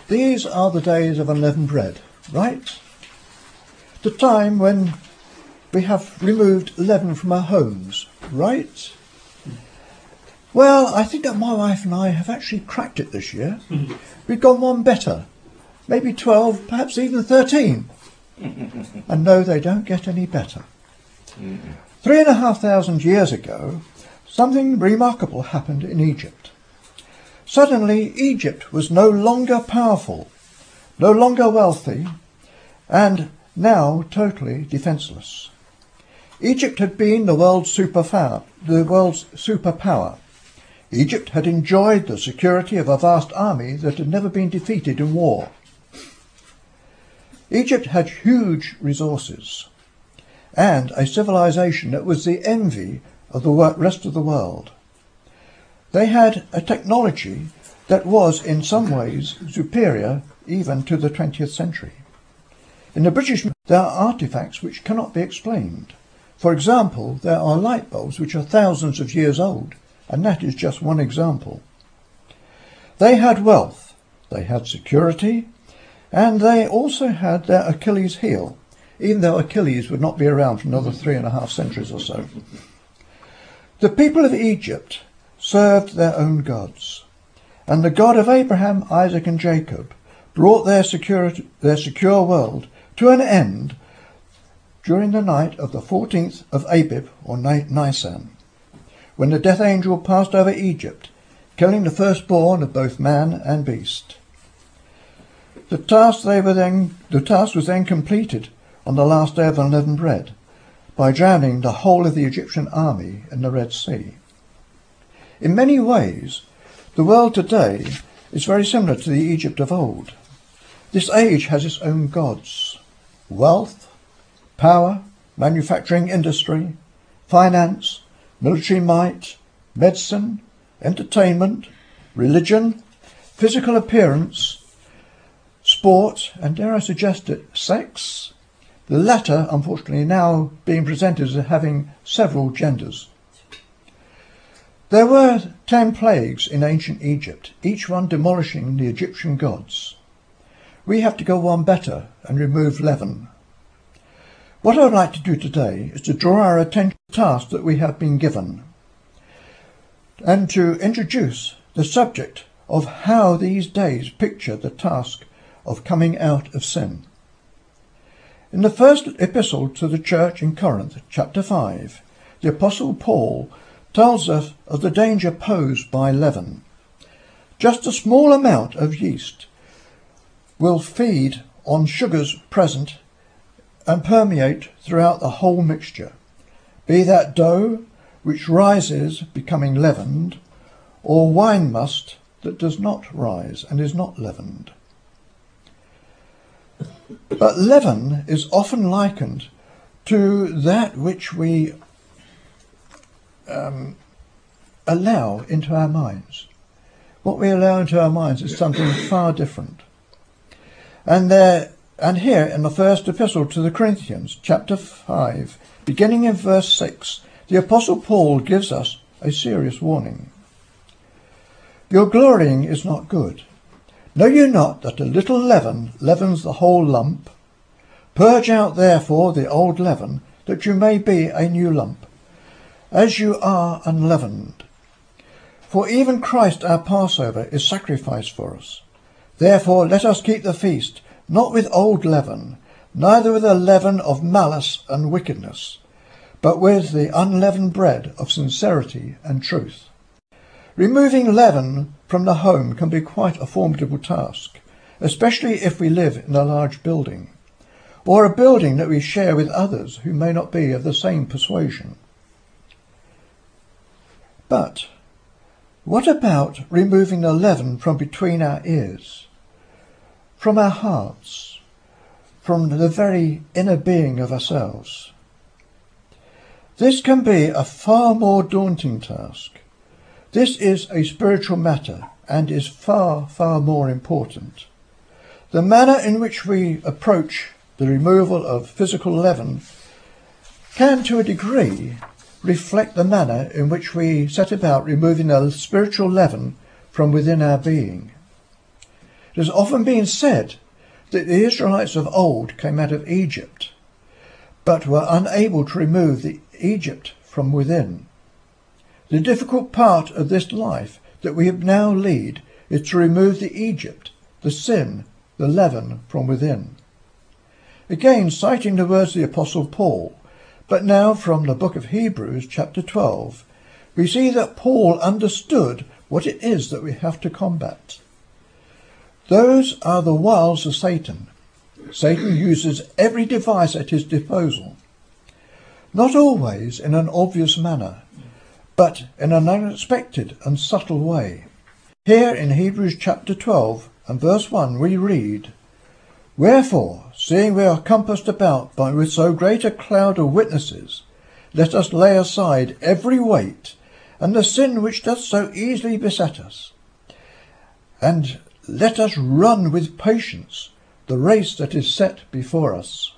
These are the days of unleavened bread, right? The time when we have removed leaven from our homes, right? Well, I think that my wife and I have actually cracked it this year. We've gone one better. Maybe 12, perhaps even 13. And no, they don't get any better. 3,500 years ago, something remarkable happened in Egypt. Suddenly, Egypt was no longer powerful, no longer wealthy, and now totally defenceless. Egypt had been the world's superpower. Egypt had enjoyed the security of a vast army that had never been defeated in war. Egypt had huge resources and a civilization that was the envy of the rest of the world. They had a technology that was in some ways superior even to the 20th century. In the British Museum, there are artifacts which cannot be explained. For example, there are light bulbs which are thousands of years old, and that is just one example. They had wealth, they had security, and they also had their Achilles heel, even though Achilles would not be around for another 3.5 centuries or so. The people of Egypt served their own gods, and the God of Abraham, Isaac and Jacob brought their secure world to an end during the night of the 14th of Abib, or Nisan, when the death angel passed over Egypt, killing the firstborn of both man and beast. The task was then completed on the last day of unleavened bread by drowning the whole of the Egyptian army in the Red Sea. In many ways, the world today is very similar to the Egypt of old. This age has its own gods: wealth, power, manufacturing industry, finance, military might, medicine, entertainment, religion, physical appearance, sport, and dare I suggest it, sex, the latter unfortunately now being presented as having several genders. There were 10 plagues in ancient Egypt, each one demolishing the Egyptian gods. We have to go one better and remove leaven. What I would like to do today is to draw our attention to the task that we have been given, and to introduce the subject of how these days picture the task of coming out of sin. In the first epistle to the church in Corinth, chapter 5, the Apostle Paul tells us of the danger posed by leaven. Just a small amount of yeast will feed on sugars present and permeate throughout the whole mixture, be that dough which rises becoming leavened, or wine must that does not rise and is not leavened. But leaven is often likened to that which we allow into our minds. What we allow into our minds is something far different. And here in the first epistle to the Corinthians, chapter 5, beginning in verse 6, the Apostle Paul gives us a serious warning. Your glorying is not good. Know you not that a little leaven leavens the whole lump? Purge out therefore the old leaven, that you may be a new lump, as you are unleavened. For even Christ our Passover is sacrificed for us. Therefore let us keep the feast, not with old leaven, neither with the leaven of malice and wickedness, but with the unleavened bread of sincerity and truth. Removing leaven from the home can be quite a formidable task, especially if we live in a large building, or a building that we share with others who may not be of the same persuasion. But what about removing the leaven from between our ears, from our hearts, from the very inner being of ourselves? This can be a far more daunting task. This is a spiritual matter and is far, far more important. The manner in which we approach the removal of physical leaven can, to a degree, reflect the manner in which we set about removing the spiritual leaven from within our being. It has often been said that the Israelites of old came out of Egypt, but were unable to remove the Egypt from within. The difficult part of this life that we now lead is to remove the Egypt, the sin, the leaven from within. Again, citing the words of the Apostle Paul, but now from the book of Hebrews chapter 12, we see that Paul understood what it is that we have to combat. Those are the wiles of Satan. Satan uses every device at his disposal, not always in an obvious manner, but in an unexpected and subtle way. Here in Hebrews chapter 12 and verse 1 we read, "Wherefore, seeing we are compassed about with so great a cloud of witnesses, let us lay aside every weight and the sin which doth so easily beset us, and let us run with patience the race that is set before us."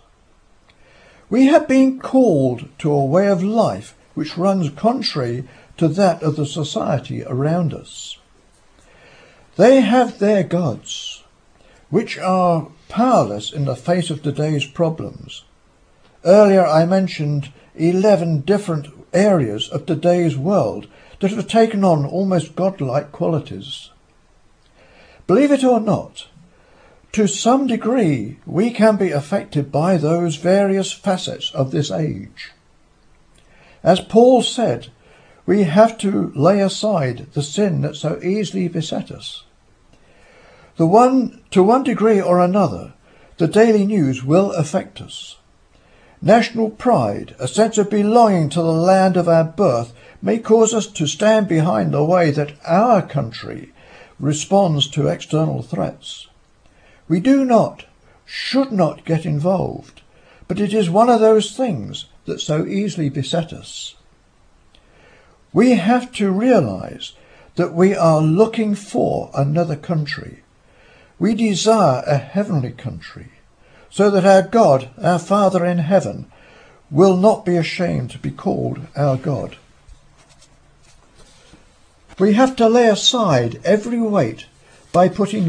We have been called to a way of life which runs contrary to that of the society around us. They have their gods, which are powerless in the face of today's problems. Earlier I mentioned 11 different areas of today's world that have taken on almost godlike qualities. Believe it or not, to some degree we can be affected by those various facets of this age. As Paul said, we have to lay aside the sin that so easily beset us. To one degree or another, the daily news will affect us. National pride, a sense of belonging to the land of our birth, may cause us to stand behind the way that our country responds to external threats. We should not get involved, but it is one of those things that so easily beset us. We have to realize that we are looking for another country. We desire a heavenly country, so that our God, our Father in heaven, will not be ashamed to be called our God. We have to lay aside every weight by putting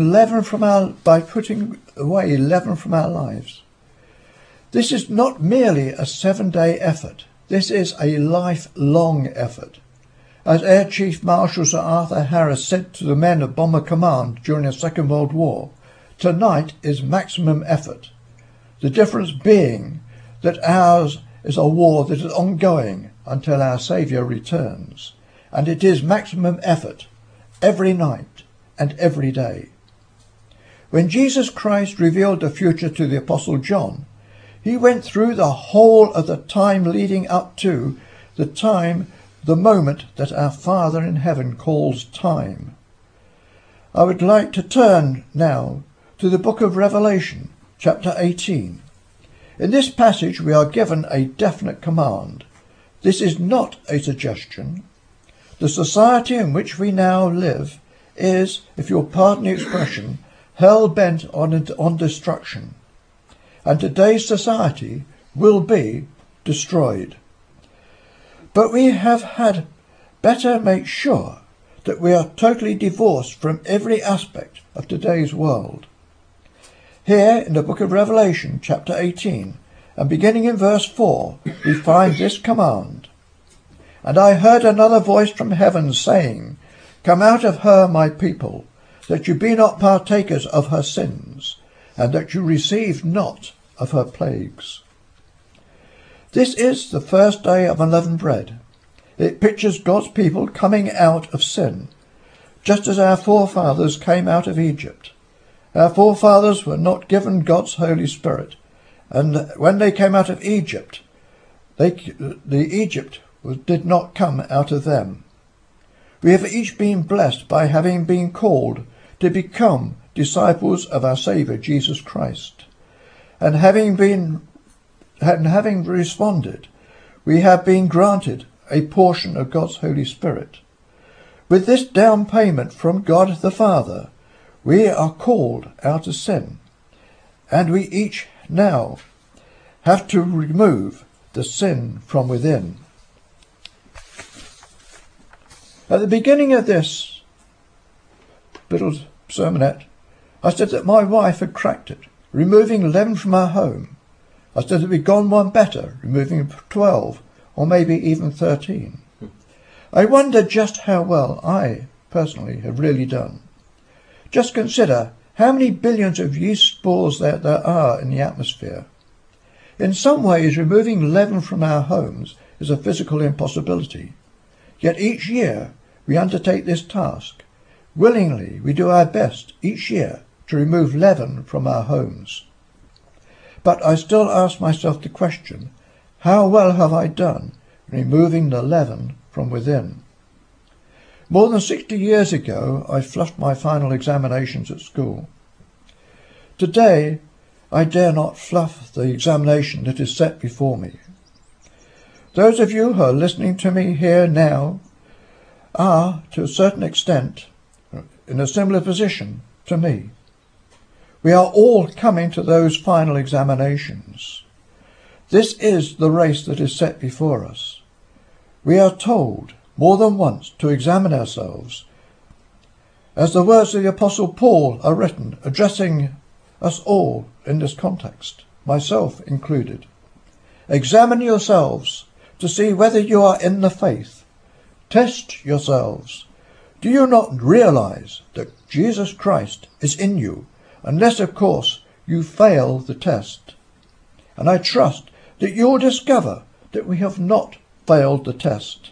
away leaven from our lives. This is not merely a 7-day effort. This is a lifelong effort. As Air Chief Marshal Sir Arthur Harris said to the men of Bomber Command during the Second World War, "Tonight is maximum effort." The difference being that ours is a war that is ongoing until our Saviour returns, and it is maximum effort every night and every day. When Jesus Christ revealed the future to the Apostle John, he went through the whole of the time leading up to the moment that our Father in heaven calls time. I would like to turn now to the book of Revelation, chapter 18. In this passage we are given a definite command. This is not a suggestion. The society in which we now live is, if you'll pardon the expression, hell-bent on destruction. And today's society will be destroyed. But we have had better make sure that we are totally divorced from every aspect of today's world. Here in the book of Revelation, chapter 18, and beginning in verse 4, we find this command. "And I heard another voice from heaven saying, Come out of her, my people, that you be not partakers of her sins, and that you receive not of her plagues." This is the first day of unleavened bread. It pictures God's people coming out of sin, just as our forefathers came out of Egypt. Our forefathers were not given God's Holy Spirit, and when they came out of Egypt, Egypt did not come out of them. We have each been blessed by having been called to become disciples of our Saviour Jesus Christ, and having responded, we have been granted a portion of God's Holy Spirit. With this down payment from God the Father, we are called out of sin, and we each now have to remove the sin from within. At the beginning of this little sermonette, I said that my wife had cracked it, removing 11 from our home. I said that we'd gone one better, removing 12, or maybe even 13. I wondered just how well I, personally, have really done. Just consider how many billions of yeast spores there are in the atmosphere. In some ways, removing 11 from our homes is a physical impossibility. Yet each year we undertake this task. Willingly, we do our best each year to remove 11 from our homes. But I still ask myself the question, how well have I done in removing the 11 from within? More than 60 years ago, I flushed my final examinations at school. Today, I dare not fluff the examination that is set before me. Those of you who are listening to me here now are, to a certain extent, in a similar position to me. We are all coming to those final examinations. This is the race that is set before us. We are told more than once to examine ourselves, as the words of the Apostle Paul are written, addressing us all in this context, myself included. Examine yourselves to see whether you are in the faith. Test yourselves. Do you not realize that Jesus Christ is in you, unless, of course, you fail the test? And I trust that you will discover that we have not failed the test.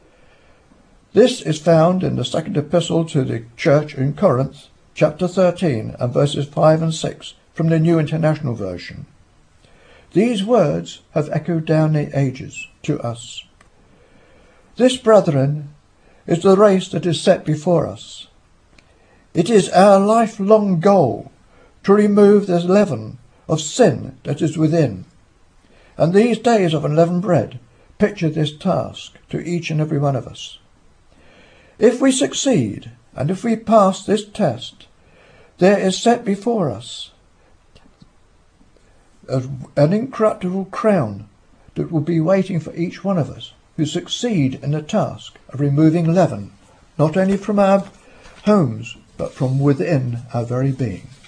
This is found in the second epistle to the church in Corinth, chapter 13 and verses 5 and 6 from the New International Version. These words have echoed down the ages to us. This, brethren, is the race that is set before us. It is our lifelong goal to remove the leaven of sin that is within. And these days of unleavened bread picture this task to each and every one of us. If we succeed, and if we pass this test, there is set before us an incorruptible crown that will be waiting for each one of us who succeed in the task of removing leaven, not only from our homes, but from within our very being.